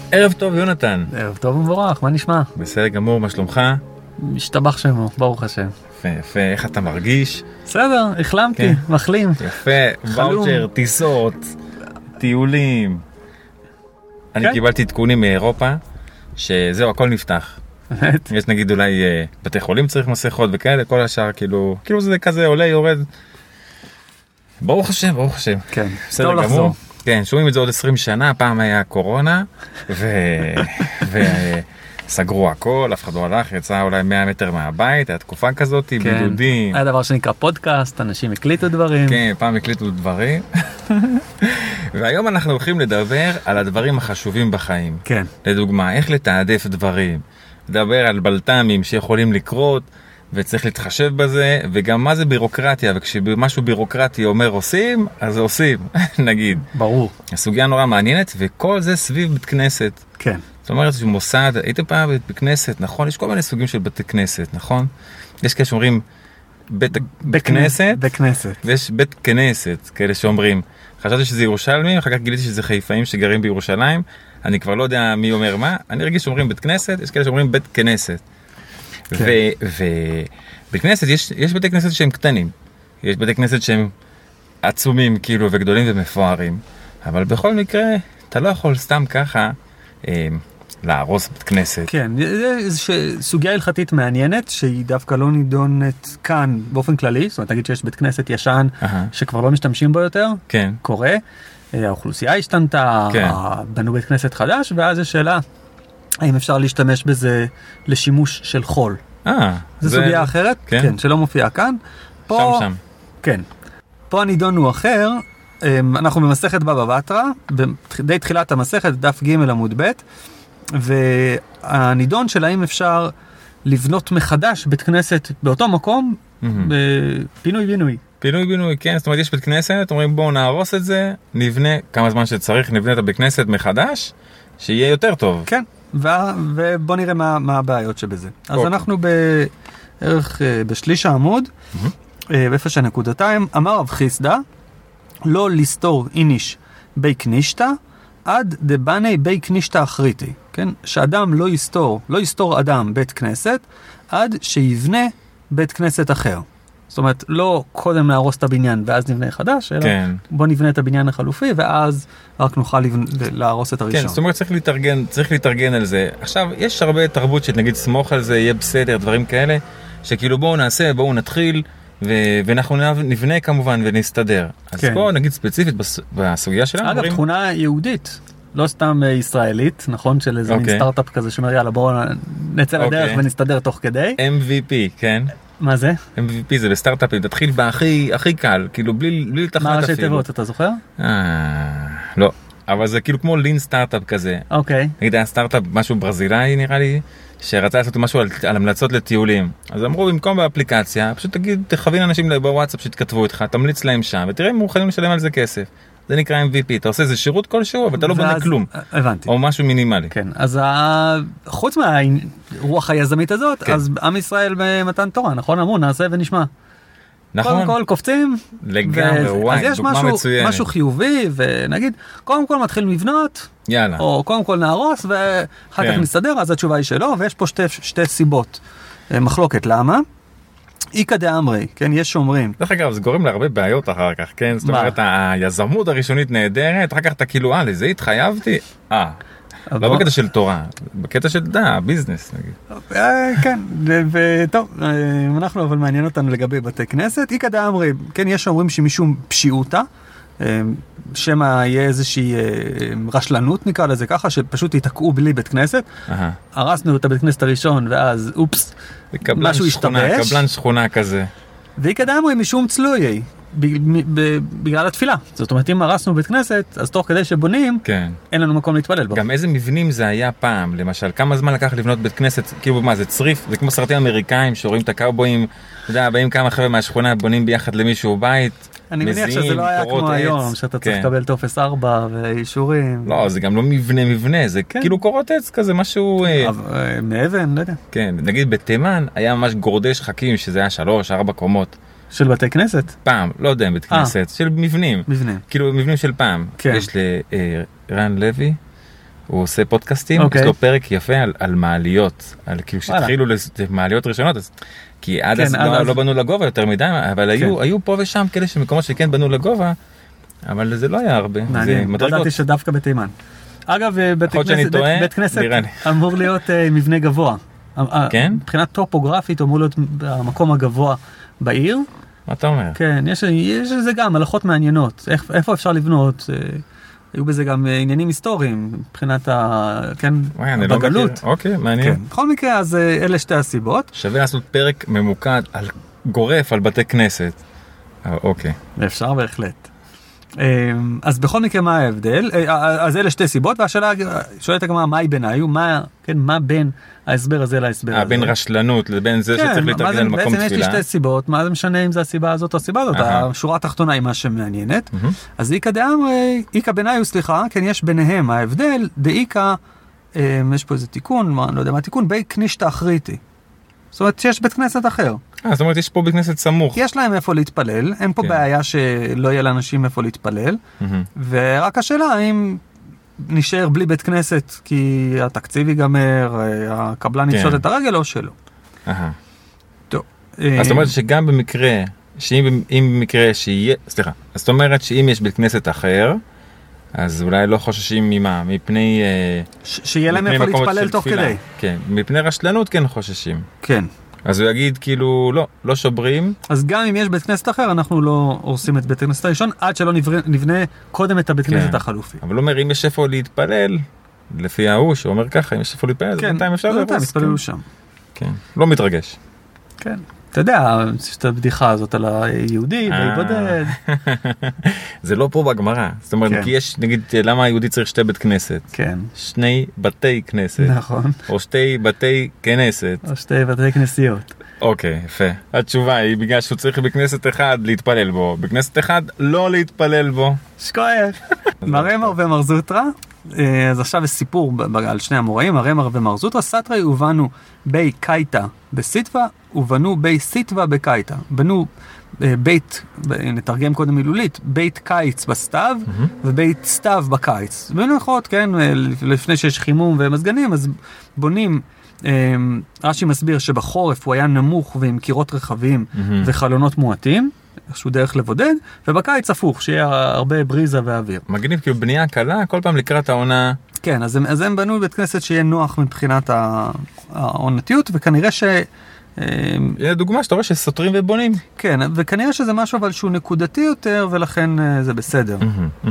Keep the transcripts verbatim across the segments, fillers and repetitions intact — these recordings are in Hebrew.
ערב טוב, יונתן. ערב טוב ומבורך, מה נשמע? בסדר גמור, מה שלומך? משתבח שמו, ברוך השם. יפה, יפה, איך אתה מרגיש? בסדר, החלמתי, מחלים. יפה, ואוצ'ר, טיסות, טיולים. אני קיבלתי עדכונים מאירופה, שזהו, הכל נפתח. באמת? יש נגיד אולי בתי חולים צריך מסכות וכאלה, כל השאר כאילו, כאילו זה כזה עולה, יורד. ברוך השם, ברוך השם. כן, בסדר גמור. כן, שומעים את זה עוד עשרים שנה, פעם היה קורונה, וסגרו הכל, אף אחד לא הלך, יצא אולי מאה מטר מהבית, היה תקופה כזאת, בידודים. היה דבר שנקרא פודקאסט, אנשים הקליטו דברים. כן, פעם הקליטו דברים. והיום אנחנו הולכים לדבר על הדברים החשובים בחיים. כן. לדוגמה, איך לתעדף דברים. לדבר על בלת"מים שיכולים לקרות, וצריך להתחשב בזה, וגם מה זה בירוקרטיה, וכשמשהו בירוקרטי אומר עושים, אז עושים, נגיד. ברור. הסוגיה נורא מעניינת, וכל זה סביב בית כנסת. כן. זאת אומרת, מוסד, הייתם פעם בית כנסת, נכון? יש כל מיני סוגים של בתי כנסת, נכון? יש כאלה שאומרים בית, בית כנסת, בית כנסת. ויש בית כנסת, כאלה שאומרים. חשבתי שזה ירושלמים, אחר כך גיליתי שזה חיפאים שגרים בירושלים, אני כבר לא יודע מי אומר מה, אני רגיש שאומרים בית כנסת, יש כאלה שאומרים בית כנסת. ובית כנסת, יש, יש בתי כנסת שהם קטנים, יש בתי כנסת שהם עצומים כאילו וגדולים ומפוארים, אבל בכל מקרה אתה לא יכול סתם ככה אה, להרוס בית כנסת. כן, זו סוגיה הלכתית מעניינת שהיא דווקא לא נידונת כאן באופן כללי, זאת אומרת נגיד שיש בית כנסת ישן uh-huh. שכבר לא משתמשים בו יותר, כן. קורה, האוכלוסייה השתנתה, כן. בנו בית כנסת חדש, ואז יש שאלה האם אפשר להשתמש בזה לשימוש של חול. אה, זו זה... סוגיה אחרת, כן. כן, שלא מופיעה כאן. פה, שם שם. כן. פה הנידון הוא אחר, אנחנו במסכת בבא בתרא, די תחילת המסכת, דף ג' עמוד ב', והנידון של האם אפשר לבנות מחדש בית כנסת באותו מקום, בפינוי בינוי. פינוי בינוי, כן, זאת אומרת יש בית כנסת, אומרים בואו נהרוס את זה, נבנה כמה זמן שצריך, נבנה את הבית כנסת מחדש, שיהיה יותר טוב. כן. ובוא נראה מה, מה הבעיות שבזה. אז אנחנו בערך בשליש העמוד, באיפה שנקודתיים, אמר רב חיסדא, לא לסתור איניש בי כנישתא, עד דבני בי כנישתא אחריתי. כן? שאדם לא יסתור, לא יסתור אדם בית כנסת, עד שיבנה בית כנסת אחר. זאת אומרת, לא קודם להרוס את הבניין ואז נבנה חדש, אלא כן. בוא נבנה את הבניין החלופי, ואז רק נוכל לבנ... להרוס את הראשון. כן, זאת אומרת, צריך להתארגן, צריך להתארגן על זה. עכשיו, יש הרבה תרבות שנגיד סמוך על זה, יהיה בסדר, דברים כאלה, שכאילו בואו נעשה, בואו נתחיל, ו... ואנחנו נבנה כמובן ונסתדר. אז כן. פה נגיד ספציפית בס... בסוגיה שלנו. אגב, דברים... תכונה יהודית, לא סתם ישראלית, נכון? של איזה okay. מין סטארט-אפ כזה שאומר, יאללה, בואו נצא לדרך okay. ונסתדר תוך כדי. אם וי פי, כן. מה זה? אם וי פי זה בסטארט-אפים, תתחיל בהכי, הכי קל, כאילו בלי, בלי לתחת אפילו. מה ראשי תיבות, אתה זוכר? אה, לא. אבל זה כאילו כמו לין סטארט-אפ כזה. אוקיי. נגיד היה סטארט-אפ, משהו ברזילאי נראה לי, שרצה לעשות משהו על, על המלצות לטיולים. אז אמרו, במקום באפליקציה, פשוט תגיד, תכווין אנשים בוואטסאפ שתכתבו איתך, תמליץ להם שם, ותראה אם מוכנים לשלם על זה כסף. זה נקרא אם וי פי, אתה עושה איזה שירות כלשהו, אבל אתה לא בונה כלום. הבנתי. או משהו מינימלי. כן, אז חוץ מהרוח היזמית הזאת, אז עם ישראל במתן תורה, נכון? אמרו, נעשה ונשמע. נכון. קודם כל קופצים. לגמרי, וואי, דוגמה מצוינת. אז יש משהו חיובי, ונגיד, קודם כל מתחיל לבנות, יאללה. או קודם כל נהרוס, ואחר כך נסתדר, אז התשובה היא שלא, ויש פה שתי סיבות. מחלוקת, למה? איקא דאמרי, כן, יש שומרים. דרך אגב, זה גורם להרבה בעיות אחר כך, כן? זאת אומרת, היזמות הראשונית נהדרת, אחר כך אתה כאילו, אה, לזה התחייבתי? אה, לא בקטע של תורה, בקטע של דה, ביזנס, נגיד. כן, וטוב, אנחנו אבל מעניין אותנו לגבי בתי כנסת. איקא דאמרי, כן, יש שומרים שמשום פשיעותה, שמא יהיה איזושהי רשלנות נקרא לזה ככה, שפשוט יתקעו בלי בית כנסת. הרסנו את הבית כנסת הראשון, ואז אופס, משהו ישתבש. קבלן שכונה כזה. ואיקא דאמרי משום צלויי, בגלל התפילה. זאת אומרת, אם הרסנו בית כנסת, אז תוך כדי שבונים, אין לנו מקום להתפלל בו. גם איזה מבנים זה היה פעם, למשל, כמה זמן לקח לבנות בית כנסת, כאילו מה, זה צריף, זה כמו סרטים אמריקאים, שרואים את הקאובויים, אתה יודע, באים כמה חבר'ה מהשכונה, בונים ביחד למישהו בית, אני מניח שזה לא היה כמו היום, שאתה צריך לקבל טופס ארבע ואישורים. לא, זה גם לא מבנה מבנה, זה כאילו קורות עץ כזה, משהו... מאבן, לא יודע. כן, נגיד בתימן היה ממש גורדי שחקים, שזה היה שלוש, ארבע קומות. של בתי כנסת? פעם, לא יודע, בית כנסת, של מבנים. מבנים. כאילו מבנים של פעם. יש לרן לוי, הוא עושה פודקאסטים, אוקיי. יש לו פרק יפה על, על מעליות, על כאילו שהתחילו למעליות ראשונות, אז, כי עד כן, אז עד לא, אז... לא בנו לגובה יותר מדי, אבל כן. היו, היו פה ושם כאלה שמקומות שכן בנו לגובה, אבל זה לא היה הרבה. מעניין, ידעתי שדווקא בתימן. אגב, בית כנסת, טועה, בית כנסת אמור להיות מבנה גבוה. כן? מבחינת טופוגרפית אמור להיות המקום הגבוה בעיר. מה אתה אומר? כן, יש, יש לזה גם הלכות מעניינות. איך, איפה אפשר לבנות? היו בזה גם עניינים היסטוריים, מבחינת ה... כן, בגלות. לא אוקיי, מעניין. כן. בכל מקרה, אז אלה שתי הסיבות. שווה לעשות פרק ממוקד על גורף על בתי כנסת. אוקיי. אפשר בהחלט. אז בכל מקרה, מה ההבדל? אז אלה שתי סיבות, והשאלה שואלת הגמרא, מה היא ביניי? מה, כן, מה בין ההסבר הזה להסבר הזה? בין רשלנות לבין זה שצריך להתרגל על מקום תפילה. בעצם יש לי שתי סיבות, מה זה משנה אם זה הסיבה הזאת או הסיבה הזאת? השורה התחתונה היא מה שמעניינת. אז איקא דאמרי, איקא ביניי, סליחה, כן, יש ביניהם ההבדל, דאיקא, יש פה איזה תיקון, לא יודע מה תיקון, בי כנישתא אחריתי. זאת אומרת שיש בית כנסת אחר. אה, זאת אומרת, יש פה בית כנסת סמוך. יש להם איפה להתפלל, אין פה בעיה שלא יהיה לאנשים איפה להתפלל, ורק השאלה האם נשאר בלי בית כנסת כי התקציב ייגמר, הקבלן יפשוט את הרגל או שלא. טוב. אז זאת אומרת שגם במקרה, שאם במקרה שיהיה, סליחה, אז זאת אומרת שאם יש בית כנסת אחר, אז אולי לא חוששים ממה, מפני... שיהיה להם איפה להתפלל תוך כדי. כן, מפני רשלנות כן חוששים. כן. אז הוא יגיד כאילו, לא, לא שוברים. אז גם אם יש בית כנסת אחר, אנחנו לא הורסים את בית כנסת הראשון, עד שלא נבנה קודם את הבית כנסת החלופי. אבל הוא אומר, אם יש איפה להתפלל, לפי ההוא שאומר ככה, אם יש איפה להתפלל, אז בינתיים אפשר להרוס. בינתיים התפללו שם. כן, לא מתרגש. כן. אתה יודע, יש את הבדיחה הזאת על היהודי, די בודד. זה לא פה בגמרא. זאת אומרת, כי יש, נגיד, למה היהודי צריך שתי בית כנסת? כן. שני בתי כנסת. נכון. או שתי בתי כנסת. או שתי בתי כנסיות. אוקיי, יפה. התשובה היא, בגלל שהוא צריך בכנסת אחד להתפלל בו, בכנסת אחד לא להתפלל בו. שכוח. מרמר ומר זוטרא. אז עכשיו יש סיפור על שני המוראים, הרמר ומר זוטרא. סתרי ובנו בי קייטה בסיטווה, ובנו בי סיטווה בקייטה. בנו בית, נתרגם קודם מילולית, בית קיץ בסתיו, mm-hmm. ובית סתיו בקיץ. בנחות, כן, לפני שיש חימום ומזגנים, אז בונים, רש"י מסביר שבחורף הוא היה נמוך ועם קירות רחבים mm-hmm. וחלונות מועטים, איזשהו דרך לבודד, ובקיץ הפוך, שיהיה הרבה בריזה ואוויר. מגניב, כאילו בנייה קלה, כל פעם לקראת העונה... כן, אז הם, אז הם בנו בית כנסת שיהיה נוח מבחינת העונתיות, וכנראה ש... יהיה דוגמה שאתה רואה שסותרים ובונים. כן, וכנראה שזה משהו אבל שהוא נקודתי יותר, ולכן זה בסדר.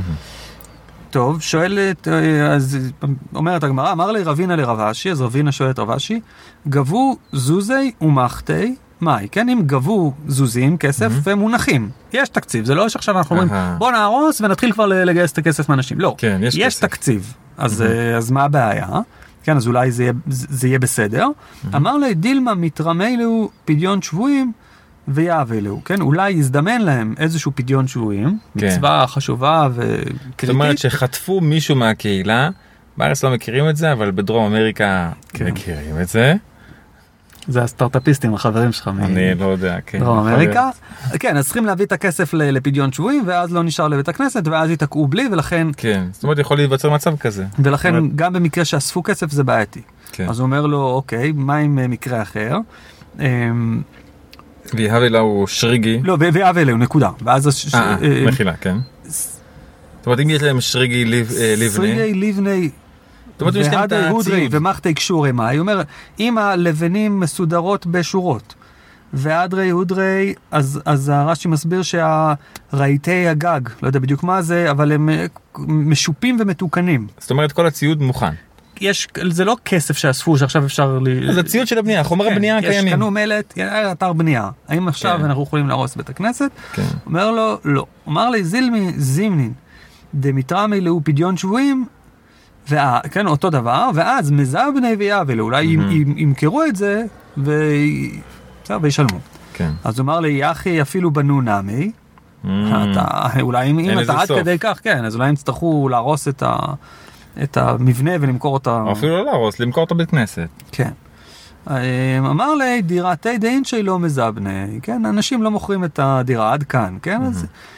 טוב, שואלת, אז אומרת הגמרא, אמר לי רבינה לרבשי, אז רבינה שואלת רבשי, גבו זוזי ומחתי, מאי, כן, אם גבו זוזים, כסף, ומונחים. יש תקציב, זה לא שעכשיו אנחנו אומרים, בוא נהרוס ונתחיל כבר לגייס את הכסף מאנשים. לא, יש תקציב. אז מה הבעיה? כן, אז אולי זה יהיה, זה יהיה בסדר. אמר לי, דילמה מתרמי לו פדיון שבועים ויעב אלו, כן? אולי יזדמן להם איזשהו פדיון שבועים, מצווה חשובה וקריטית. זאת אומרת שחטפו מישהו מהקהילה, בארץ לא מכירים את זה, אבל בדרום אמריקה מכירים את זה. זה הסטארט-אפיסטים, החברים שלך. אני לא יודע, כן. דרום אמריקה. כן, אז צריכים להביא את הכסף לפדיון שבועים, ואז לא נשאר לבית הכנסת, ואז יתקעו בלי, ולכן... כן, זאת אומרת, יכול להיווצר מצב כזה. ולכן, גם במקרה שאספו כסף, זה בעייתי. אז הוא אומר לו, אוקיי, מה עם מקרה אחר? ויהב אלוהו שריגי. לא, ויהב אלוהו, נקודה. ואז... אה, מחילה, כן. זאת אומרת, אם יש להם שריגי לבני... שריגי לבני... והדי הודרי ומחתי קשורי מה, היא אומרת, אם הלבנים מסודרות בשורות, והדרי הודרי, אז, אז הרש"י מסביר שהרהיטי הגג, לא יודע בדיוק מה זה, אבל הם משופים ומתוקנים. זאת אומרת, כל הציוד מוכן. יש, זה לא כסף שאספו, שעכשיו אפשר... לי... זה ציוד של הבנייה, חומר הבנייה הקיימים. יש קנו מלט, אתר בנייה. האם עכשיו אנחנו יכולים להרוס בית הכנסת? אומר לו, לא. אומר לי, זילמי, זימנין, דמיתרמי לו פדיון שבועים, כן, אותו דבר, ואז מזהב בני ויעבל, אולי ימכרו את זה, וישלמו. אז הוא אמר לי, יחי אפילו בנו נמי, אולי אם אתה עד כדי כך, כן, אז אולי הם יצטרכו להרוס את המבנה ולמכור אותה. אפילו לא להרוס, למכור אותו בית כנסת. כן. אמר לי, דירתי דין שהיא לא מזהב בני, כן, אנשים לא מוכרים את הדירה עד כאן, כן, אז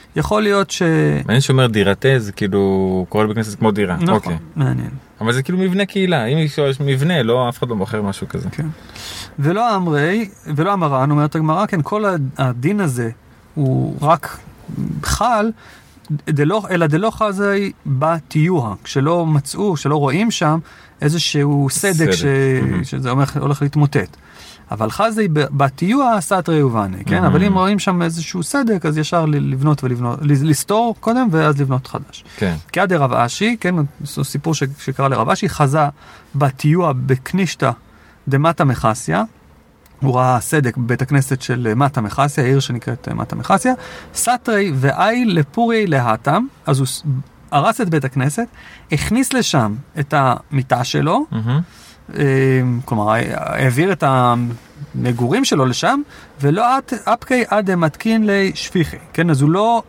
יכול להיות ש... מעניין שאומר דירתה, זה כאילו קורא בכנסת כמו דירה. נכון, אוקיי. מעניין. אבל זה כאילו מבנה קהילה, אם יש מבנה, לא, אף אחד לא מוכר משהו כזה. כן. ולא אמרי, ולא אמרן, אומרת הגמרא, כן, כל הדין הזה הוא רק חל, דלא, אלא דלא חל זה בתיוה, כשלא מצאו, כשלא רואים שם איזשהו סדק, ש... mm-hmm. שזה אומר, הולך להתמוטט. אבל חזי בתיוה סתרי ובנה, כן? Mm-hmm. אבל אם רואים שם איזשהו סדק, אז ישר לבנות ולבנות, לסתור קודם ואז לבנות חדש. כן. כי עד רב אשי, כן? זה סיפור ש... שקרא לרב אשי, חזה בתיוה בקנישתא דמטה מחסיה, הוא ראה סדק בבית הכנסת של מטה מחסיה, העיר שנקראת מטה מחסיה, סתרי ואי לפורי להתם, אז הוא הרס את בית הכנסת, הכניס לשם את המיטה שלו, mm-hmm. כלומר, העביר את המגורים שלו לשם, ולא אפקי עד מתקין לשפיחי, כן, אז הוא לא,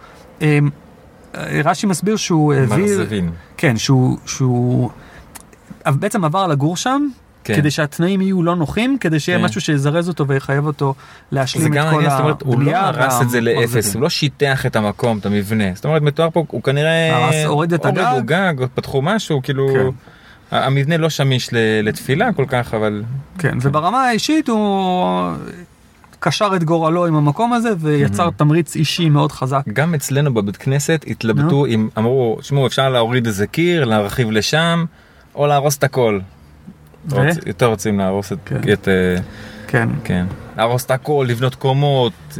רש"י מסביר שהוא העביר, מרזבין. כן, שהוא, שהוא בעצם עבר לגור שם, כן. כדי שהתנאים יהיו לא נוחים, כדי שיהיה כן. משהו שיזרז אותו ויחייב אותו להשלים את כל הבנייה. הוא לא הרס את זה לאפס, הוא לא שיטח את המקום, את המבנה. זאת אומרת, מתואר פה, הוא כנראה הרס, הוריד את הגג. הוריד גג, פתחו משהו, כאילו, כן. המבנה לא שמיש לתפילה כל כך, אבל... כן, וברמה האישית הוא קשר את גורלו עם המקום הזה, ויצר תמריץ אישי מאוד חזק. גם אצלנו בבית כנסת התלבטו, אמרו, שמו, אפשר להוריד איזה קיר, להרחיב לשם, או להרוס את הכל. יותר רוצים להרוס את... כן. כן. להרוס את הכל, לבנות קומות,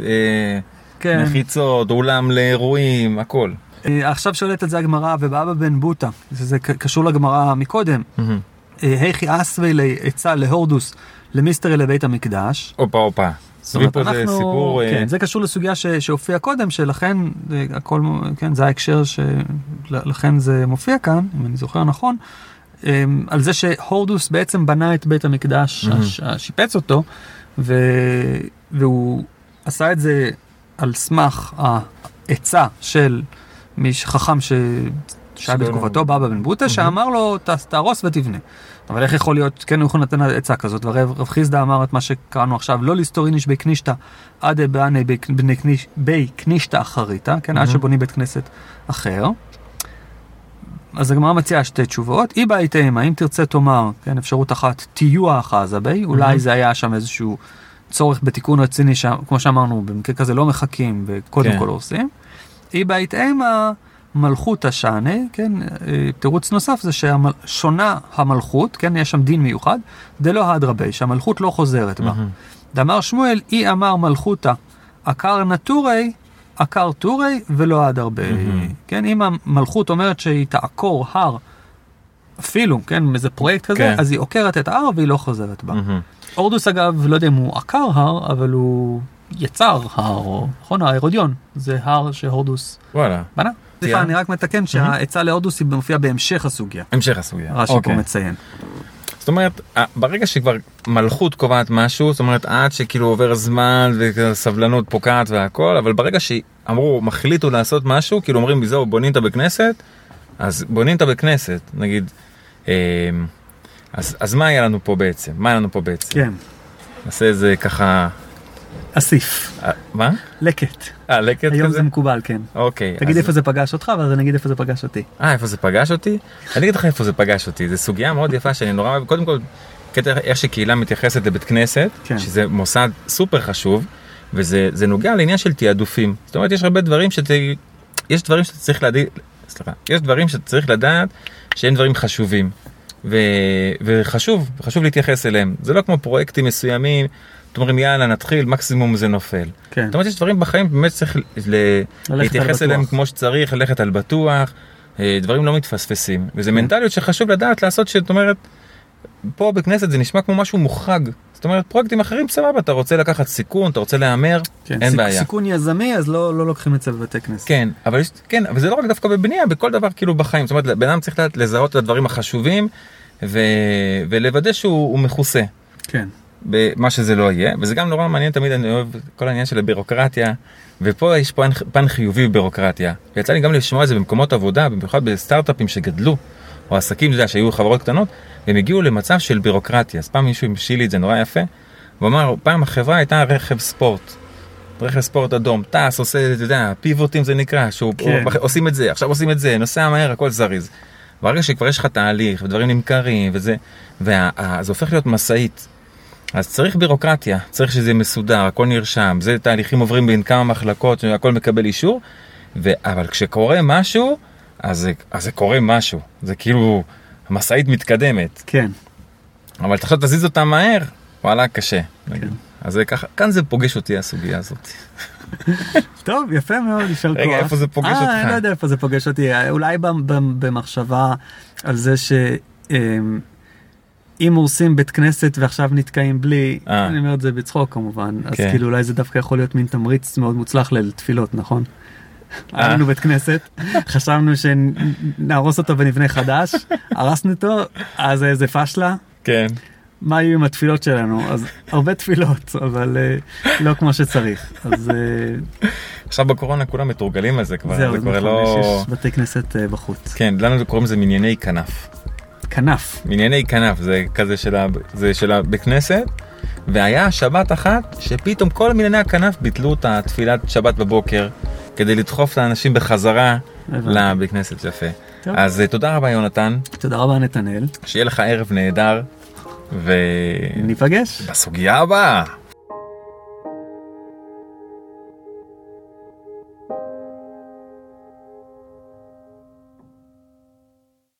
מחיצות, אולם לאירועים, הכל. עכשיו שואלת את זה הגמרא ובאבא בן בוטה, זה קשור לגמרא מקודם. היכי אסווי לעצה להורדוס למיסטרי לבית המקדש. אופה, אופה. סביב זה סיפור... כן, זה קשור לסוגיה שהופיע קודם, שלכן הכל, כן, זה ההקשר שלכן זה מופיע כאן, אם אני זוכר נכון. על זה שהורדוס בעצם בנה את בית המקדש, mm-hmm. שיפץ אותו, ו... והוא עשה את זה על סמך העצה של מיש חכם ש... שהיה בתקופתו, באבא בן בוטה, mm-hmm. שאמר לו, ת... תהרוס ותבנה. אבל איך יכול להיות, כן, הוא יכול לתת עצה כזאת, ורב חיסדא אמר את מה שקראנו עכשיו, לא לסתור איניש בי כנישתא, עד בעני בי כנישתא אחריתא, כן, mm-hmm. עד שבונים בית כנסת אחר. אז הגמרא מציעה שתי תשובות. אי בהייתם, האם תרצה תאמר, כן, אפשרות אחת, תיוע אחזה בי, אולי זה היה שם איזשהו צורך בתיקון רציני, כמו שאמרנו, במקרה כזה לא מחכים וקודם כל עושים. אי בהייתם, המלכות השענה, כן, תירוץ נוסף זה ששונה המלכות, כן, יש שם דין מיוחד, דלא הדרבי, שהמלכות לא חוזרת בה. דאמר שמואל, אי אמר מלכותה, עקר נטורי, עקר טורי ולא עד הרבה. Mm-hmm. כן, אם המלכות אומרת שהיא תעקור הר, אפילו, כן, איזה פרויקט כזה, כן. אז היא עוקרת את ההר והיא לא חוזרת בה. Mm-hmm. אורדוס אגב, לא יודע אם הוא עקר הר, אבל הוא יצר הר, או, נכון, ההרודיון, זה הר שהורדוס וואלה. בנה. סליחה, אני רק מתקן שהעצה להורדוס היא מופיעה בהמשך הסוגיה. המשך הסוגיה. רש"י פה מציין. זאת אומרת, ברגע שכבר מלכות קובעת משהו, זאת אומרת, עד שכאילו עובר זמן וסבלנות פוקעת והכל, אבל ברגע שאמרו, מחליטו לעשות משהו, כאילו אומרים, זהו, בונים את בכנסת, אז בונים את בכנסת, נגיד, אז, אז מה היה לנו פה בעצם? מה היה לנו פה בעצם? כן. נעשה איזה ככה... אסיף. מה? לקט. אה, לקט כזה? היום זה מקובל, כן. אוקיי. תגיד איפה זה פגש אותך, ואז אני אגיד איפה זה פגש אותי. אה, איפה זה פגש אותי? אני אגיד לך איפה זה פגש אותי. זו סוגיה מאוד יפה שאני נורא... קודם כל, קטע איך שקהילה מתייחסת לבית כנסת, שזה מוסד סופר חשוב, וזה נוגע לעניין של תיעדופים. זאת אומרת, יש הרבה דברים שאתה... יש דברים שאתה צריך לדעת... סליחה. יש דברים שאתה צריך לדעת שהם דברים חשובים. וחשוב, חשוב להתייחס אליהם. זה לא כמו פרויקטים מסוימים. זאת אומרת, יאללה, נתחיל, מקסימום זה נופל. כן. זאת אומרת, יש דברים בחיים, באמת צריך ל- להתייחס אליהם כמו שצריך, ללכת על בטוח, דברים לא מתפספסים. וזה מנטליות שחשוב לדעת לעשות, שאת אומרת, פה בכנסת זה נשמע כמו משהו מוחרג. זאת אומרת, פרויקטים אחרים סבבה, אתה רוצה לקחת סיכון, אתה רוצה להאמר, כן, אין סיכ- בעיה. סיכון יזמי, אז לא, לא לוקחים את זה בבתי כנסת. כן, אבל, יש, כן, אבל זה לא רק דווקא בבנייה, בכל דבר כאילו בחיים. זאת אומרת, בן אדם צריך לזהות את הדברים החשובים, ו- ולוודא שהוא מכוסה. כן. במה שזה לא יהיה, וזה גם נורא מעניין, תמיד אני אוהב כל העניין של הבירוקרטיה, ופה יש פן, פן חיובי בבירוקרטיה. ויצא לי גם לשמוע את זה במקומות עבודה, במיוחד בסטארט-אפים שגדלו, או עסקים, זה שהיו חברות קטנות, והם הגיעו למצב של בירוקרטיה. אז פעם מישהו המשיל לי את זה נורא יפה, הוא אמר, פעם החברה הייתה רכב ספורט. רכב ספורט אדום, טס, עושה, אתה יודע, פיבוטים זה נקרא, שהוא, כן. עושים את זה, עכשיו עושים את זה, נוסע מהר, הכל זריז. ברגע שכבר יש לך תהליך, ודברים נמכרים, וזה, וזה הופך להיות מסעית. אז צריך בירוקרטיה, צריך שזה מסודר, הכל נרשם, זה תהליכים עוברים בין כמה מחלקות, הכל מקבל אישור, ו... אבל כשקורה משהו, אז זה, אז זה קורה משהו, זה כאילו, המסעית מתקדמת. כן. אבל אתה עכשיו תזיז אותה מהר, וואלה, קשה. כן. אז זה ככה, כאן זה פוגש אותי, הסוגיה הזאת. טוב, יפה מאוד, יישר כוח. רגע, איפה זה פוגש אותך? אה, אני לא יודע איפה זה פוגש אותי, אולי במחשבה על זה ש... אם הורסים בית כנסת ועכשיו נתקעים בלי, אני אומר את זה בצחוק כמובן, אז כאילו אולי זה דווקא יכול להיות מין תמריץ מאוד מוצלח לתפילות, נכון? היה לנו בית כנסת, חשבנו שנהרוס אותו ונבנה חדש, הרסנו אותו, אז זה פשלה. כן. מה יהיו עם התפילות שלנו? אז הרבה תפילות, אבל לא כמו שצריך. אז... עכשיו בקורונה כולם מתורגלים על זה כבר. זהו, נכון, יש בתי כנסת בחוץ. כן, לנו קוראים זה מנייני כנף. כנף. מנייני כנף, זה כזה שלה, זה שלה בכנסת, והיה שבת אחת שפתאום כל מנייני הכנף ביטלו את התפילת שבת בבוקר, כדי לדחוף את האנשים בחזרה לבכנסת. יפה. טוב. אז תודה רבה יונתן. תודה רבה נתנאל. שיהיה לך ערב נהדר, ו... ניפגש. בסוגיה הבאה.